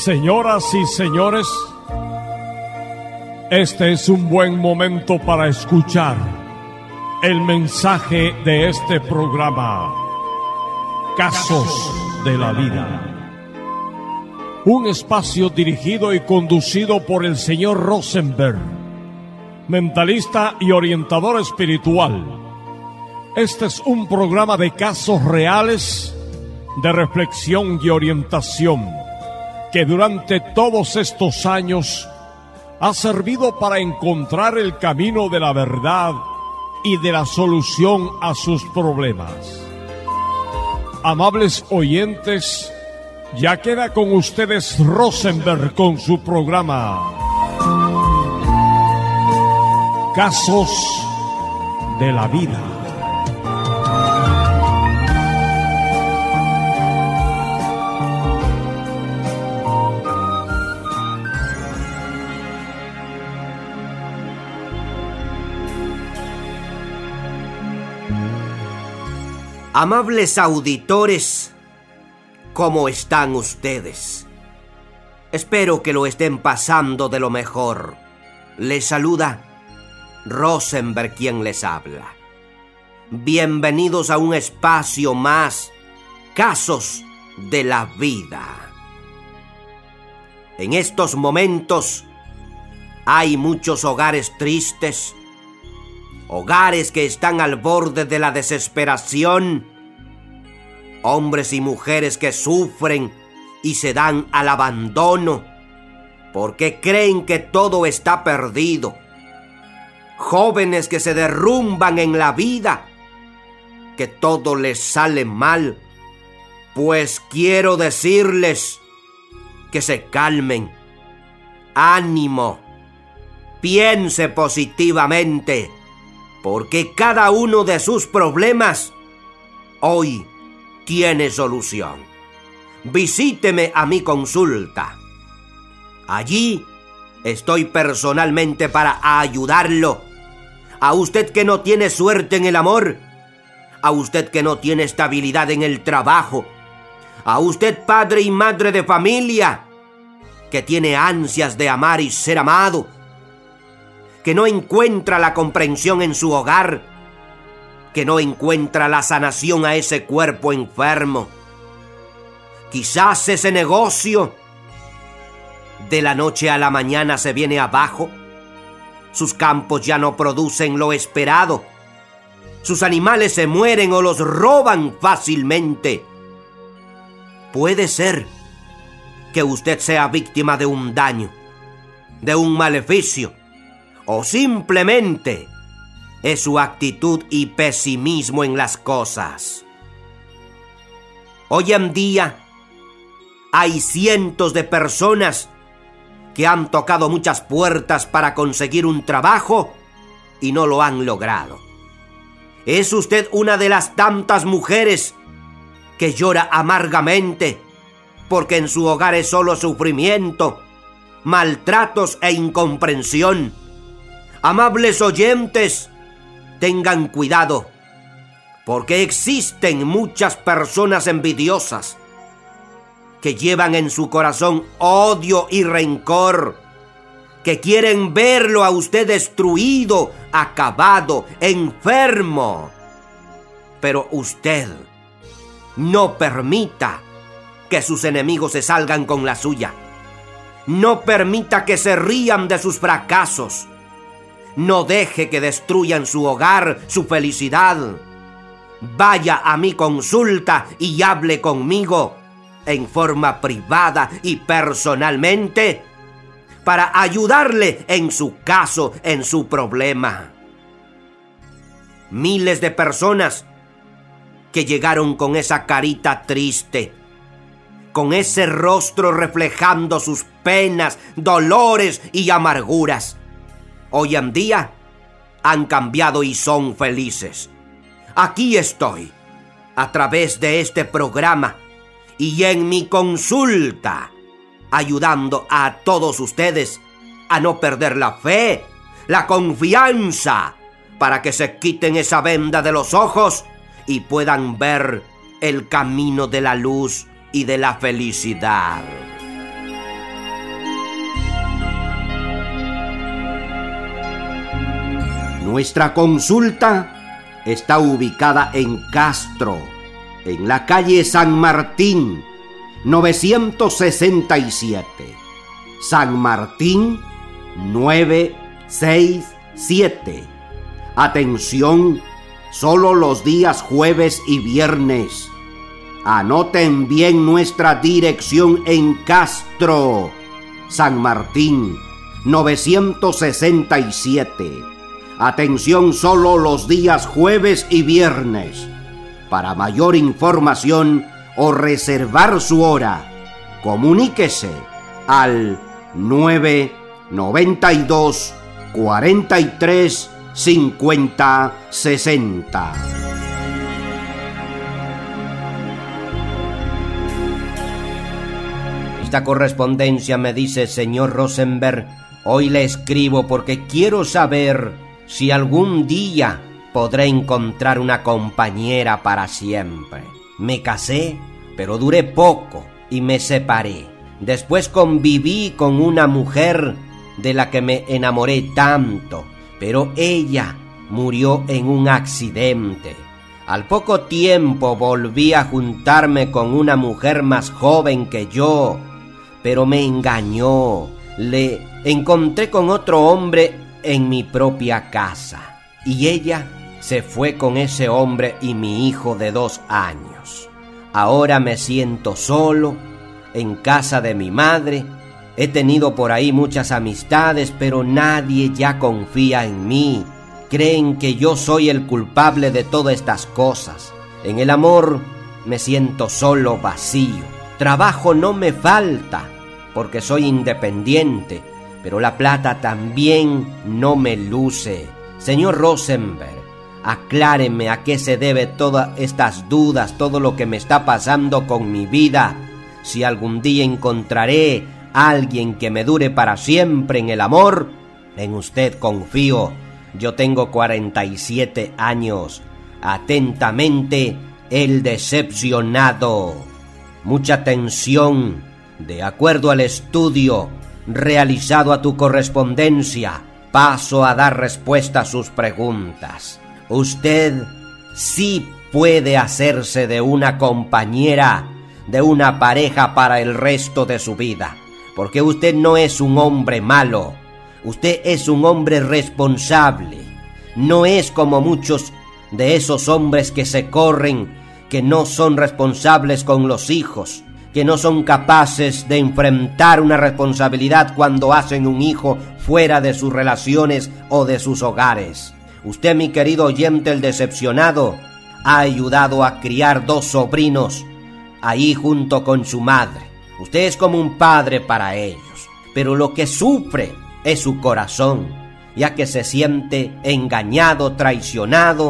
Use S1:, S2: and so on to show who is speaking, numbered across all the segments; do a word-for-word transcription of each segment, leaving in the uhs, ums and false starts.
S1: Señoras y señores, este es un buen momento para escuchar el mensaje de este programa, Casos de la Vida. Un espacio dirigido y conducido por el señor Rosenberg, mentalista y orientador espiritual. Este es un programa de casos reales, de reflexión y orientación, que durante todos estos años ha servido para encontrar el camino de la verdad y de la solución a sus problemas. Amables oyentes, ya queda con ustedes Rosenberg con su programa Casos de la Vida.
S2: Amables auditores, ¿cómo están ustedes? Espero que lo estén pasando de lo mejor. Les saluda Rosenberg, quien les habla. Bienvenidos a un espacio más, Casos de la Vida. En estos momentos hay muchos hogares tristes, hogares que están al borde de la desesperación, hombres y mujeres que sufren y se dan al abandono porque creen que todo está perdido, jóvenes que se derrumban en la vida, que todo les sale mal. Pues quiero decirles que se calmen, ánimo, piense positivamente, porque cada uno de sus problemas hoy tiene solución. Visíteme a mi consulta. Allí estoy personalmente para ayudarlo. A usted que no tiene suerte en el amor, a usted que no tiene estabilidad en el trabajo, a usted padre y madre de familia que tiene ansias de amar y ser amado, que no encuentra la comprensión en su hogar, que no encuentra la sanación a ese cuerpo enfermo. Quizás ese negocio de la noche a la mañana se viene abajo, sus campos ya no producen lo esperado, sus animales se mueren o los roban fácilmente. Puede ser que usted sea víctima de un daño, de un maleficio, o simplemente es su actitud y pesimismo en las cosas. Hoy en día hay cientos de personas que han tocado muchas puertas para conseguir un trabajo y no lo han logrado. ¿Es usted una de las tantas mujeres que llora amargamente porque en su hogar es solo sufrimiento, maltratos e incomprensión? Amables oyentes, tengan cuidado, porque existen muchas personas envidiosas que llevan en su corazón odio y rencor, que quieren verlo a usted destruido, acabado, enfermo. Pero usted no permita que sus enemigos se salgan con la suya. No permita que se rían de sus fracasos. No deje que destruyan su hogar, su felicidad. Vaya a mi consulta y hable conmigo en forma privada y personalmente para ayudarle en su caso, en su problema. Miles de personas que llegaron con esa carita triste, con ese rostro reflejando sus penas, dolores y amarguras, hoy en día han cambiado y son felices. Aquí estoy, a través de este programa y en mi consulta, ayudando a todos ustedes a no perder la fe, la confianza, para que se quiten esa venda de los ojos y puedan ver el camino de la luz y de la felicidad. Nuestra consulta está ubicada en Castro, en la calle San Martín, novecientos sesenta y siete. San Martín, novecientos sesenta y siete. Atención, solo los días jueves y viernes. Anoten bien nuestra dirección en Castro, San Martín, novecientos sesenta y siete. Atención, solo los días jueves y viernes. Para mayor información o reservar su hora, comuníquese al nueve noventa y dos cuarenta y tres cincuenta sesenta. Esta correspondencia me dice: señor Rosenberg, hoy le escribo porque quiero saber si algún día podré encontrar una compañera para siempre. Me casé, pero duré poco y me separé. Después conviví con una mujer de la que me enamoré tanto, pero ella murió en un accidente. Al poco tiempo volví a juntarme con una mujer más joven que yo, pero me engañó. Le encontré con otro hombre en mi propia casa y ella se fue con ese hombre y mi hijo de dos años. Ahora me siento solo en casa de mi madre. He tenido por ahí muchas amistades, pero nadie ya confía en mí. Creen que yo soy el culpable de todas estas cosas. En el amor me siento solo, vacío. Trabajo no me falta, porque soy independiente, pero la plata también no me luce. Señor Rosenberg, acláreme a qué se debe todas estas dudas, todo lo que me está pasando con mi vida. Si algún día encontraré a alguien que me dure para siempre en el amor, en usted confío. Yo tengo cuarenta y siete años. Atentamente, el decepcionado. Mucha atención. De acuerdo al estudio realizado a tu correspondencia, paso a dar respuesta a sus preguntas. Usted sí puede hacerse de una compañera, de una pareja para el resto de su vida, porque usted no es un hombre malo. Usted es un hombre responsable. No es como muchos de esos hombres que se corren, que no son responsables con los hijos, que no son capaces de enfrentar una responsabilidad cuando hacen un hijo fuera de sus relaciones o de sus hogares. Usted, mi querido oyente, el decepcionado, ha ayudado a criar dos sobrinos ahí junto con su madre. Usted es como un padre para ellos, pero lo que sufre es su corazón, ya que se siente engañado, traicionado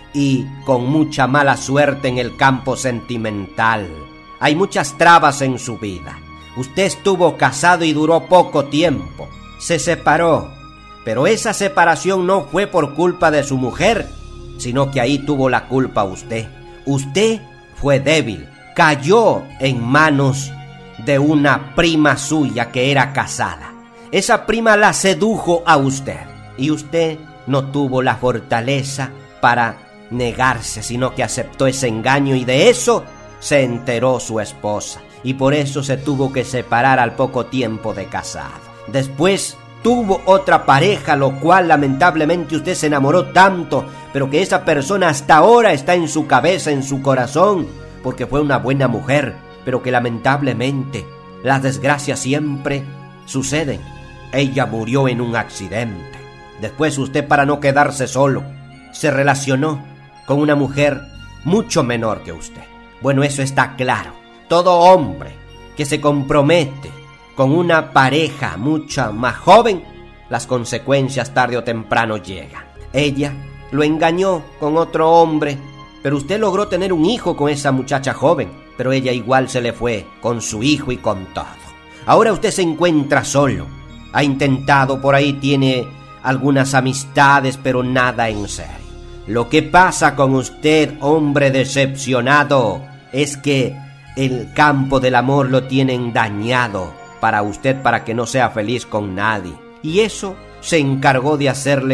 S2: y con mucha mala suerte en el campo sentimental. Hay muchas trabas en su vida. Usted estuvo casado y duró poco tiempo. Se separó, pero esa separación no fue por culpa de su mujer, sino que ahí tuvo la culpa usted. Usted fue débil, cayó en manos de una prima suya que era casada. Esa prima la sedujo a usted y usted no tuvo la fortaleza para negarse, sino que aceptó ese engaño y de eso se enteró su esposa y por eso se tuvo que separar al poco tiempo de casado. Después tuvo otra pareja, lo cual lamentablemente usted se enamoró tanto, pero que esa persona hasta ahora está en su cabeza, en su corazón, porque fue una buena mujer, pero que lamentablemente las desgracias siempre suceden. Ella murió en un accidente. Después usted, para no quedarse solo, se relacionó con una mujer mucho menor que usted. Bueno, eso está claro. Todo hombre que se compromete con una pareja mucho más joven, las consecuencias tarde o temprano llegan. Ella lo engañó con otro hombre, pero usted logró tener un hijo con esa muchacha joven, pero ella igual se le fue con su hijo y con todo. Ahora usted se encuentra solo. Ha intentado, por ahí tiene algunas amistades, pero nada en serio. Lo que pasa con usted, hombre decepcionado, es que el campo del amor lo tienen dañado para usted, para que no sea feliz con nadie. Y eso se encargó de hacerle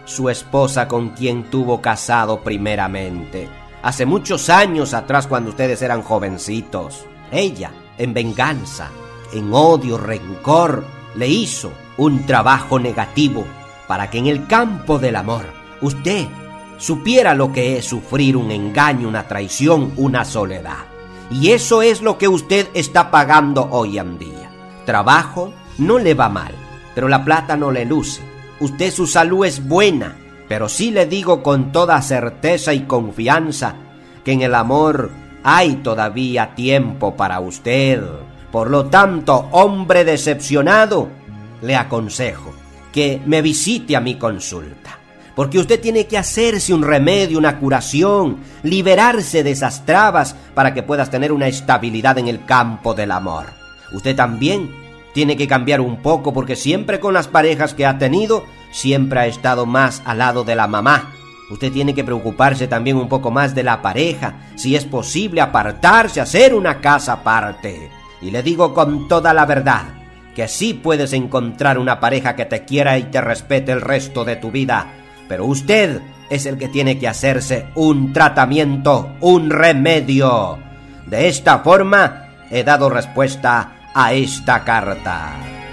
S2: su esposa con quien tuvo casado primeramente. Hace muchos años atrás, cuando ustedes eran jovencitos. Ella, en venganza, en odio, rencor, le hizo un trabajo negativo para que en el campo del amor usted supiera lo que es sufrir un engaño, una traición, una soledad. Y eso es lo que usted está pagando hoy en día. Trabajo no le va mal, pero la plata no le luce. Usted, su salud es buena, pero sí le digo con toda certeza y confianza que en el amor hay todavía tiempo para usted. Por lo tanto, hombre decepcionado, le aconsejo que me visite a mi consulta, porque usted tiene que hacerse un remedio, una curación, liberarse de esas trabas para que puedas tener una estabilidad en el campo del amor. Usted también tiene que cambiar un poco, porque siempre con las parejas que ha tenido, siempre ha estado más al lado de la mamá. Usted tiene que preocuparse también un poco más de la pareja, si es posible apartarse, hacer una casa aparte. Y le digo con toda la verdad, que sí puedes encontrar una pareja que te quiera y te respete el resto de tu vida, pero usted es el que tiene que hacerse un tratamiento, un remedio. De esta forma he dado respuesta a esta carta.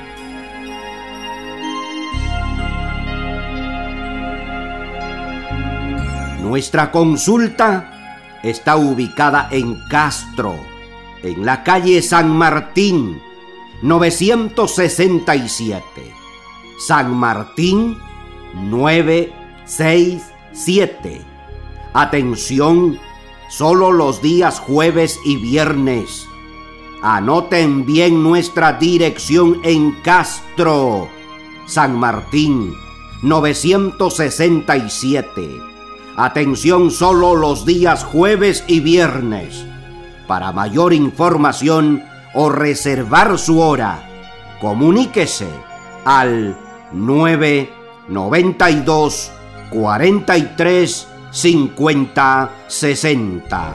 S2: Nuestra consulta está ubicada en Castro, en la calle San Martín, novecientos sesenta y siete. San Martín, novecientos sesenta y siete. Atención, solo los días jueves y viernes. Anoten bien nuestra dirección en Castro, San Martín, novecientos sesenta y siete. Atención, solo los días jueves y viernes. Para mayor información o reservar su hora, comuníquese al nueve noventa y dos cuarenta y tres cincuenta sesenta.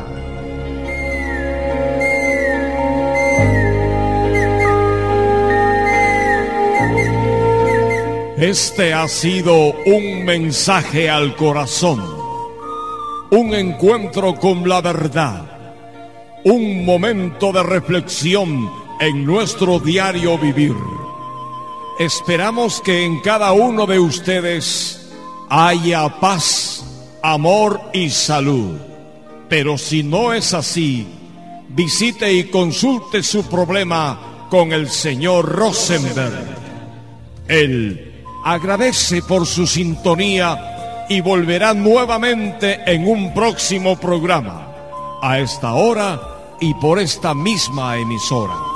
S1: Este ha sido un mensaje al corazón, un encuentro con la verdad, un momento de reflexión en nuestro diario vivir. Esperamos que en cada uno de ustedes haya paz, amor y salud. Pero si no es así, visite y consulte su problema con el señor Rosenberg. Él agradece por su sintonía y volverá nuevamente en un próximo programa, a esta hora y por esta misma emisora.